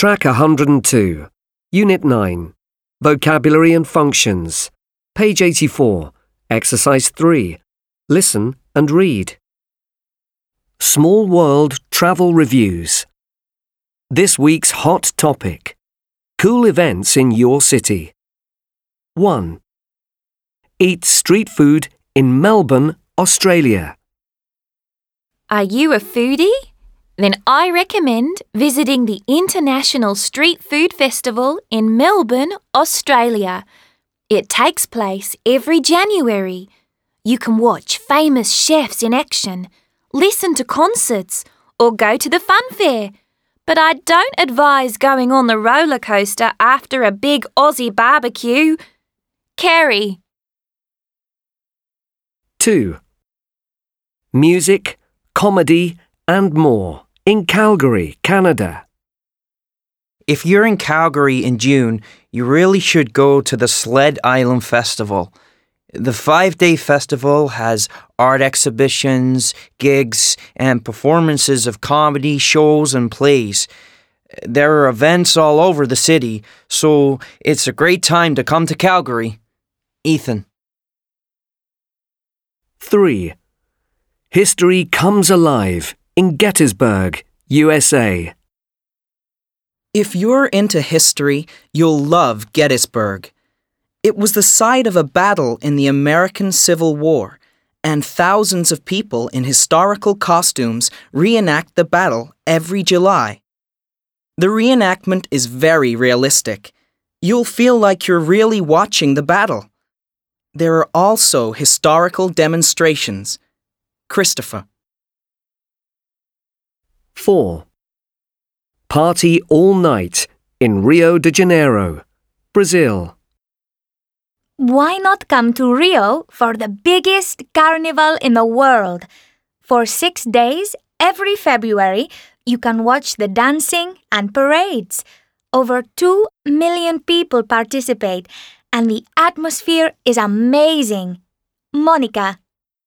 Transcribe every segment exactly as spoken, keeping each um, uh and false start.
Track one hundred two, Unit nine, Vocabulary and Functions, page eighty-four, Exercise three. Listen and read. Small World Travel Reviews. This week's hot topic. Cool events in your city. one. Eat street food in Melbourne, Australia. Are you a foodie? Then I recommend visiting the International Street Food Festival in Melbourne, Australia. It takes place every January. You can watch famous chefs in action, listen to concerts, or go to the fun fair. But I don't advise going on the roller coaster after a big Aussie barbecue. Kerry. two. Music, comedy, and more in Calgary, Canada. If you're in Calgary in June, you really should go to the Sled Island Festival. The five-day festival has art exhibitions, gigs, and performances of comedy, shows, and plays. There are events all over the city, so it's a great time to come to Calgary. Ethan. three. History comes alive in Gettysburg, U S A. If you're into history, you'll love Gettysburg. It was the site of a battle in the American Civil War, and thousands of people in historical costumes reenact the battle every July. The reenactment is very realistic. You'll feel like you're really watching the battle. There are also historical demonstrations. Christopher. four. Party all night in Rio de Janeiro, Brazil. Why not come to Rio for the biggest carnival in the world? For six days, every February, you can watch the dancing and parades. Over two million people participate, and the atmosphere is amazing. Monica.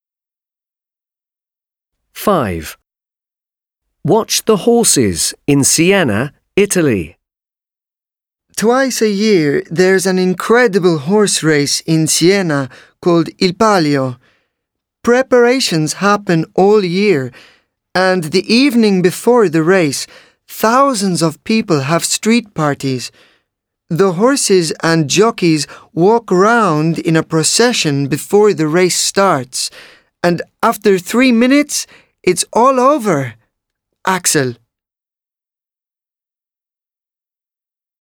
five. Watch the horses in Siena, Italy. Twice a year, there's an incredible horse race in Siena called Il Palio. Preparations happen all year, and the evening before the race, thousands of people have street parties. The horses and jockeys walk around in a procession before the race starts, and after three minutes, it's all over. Axel.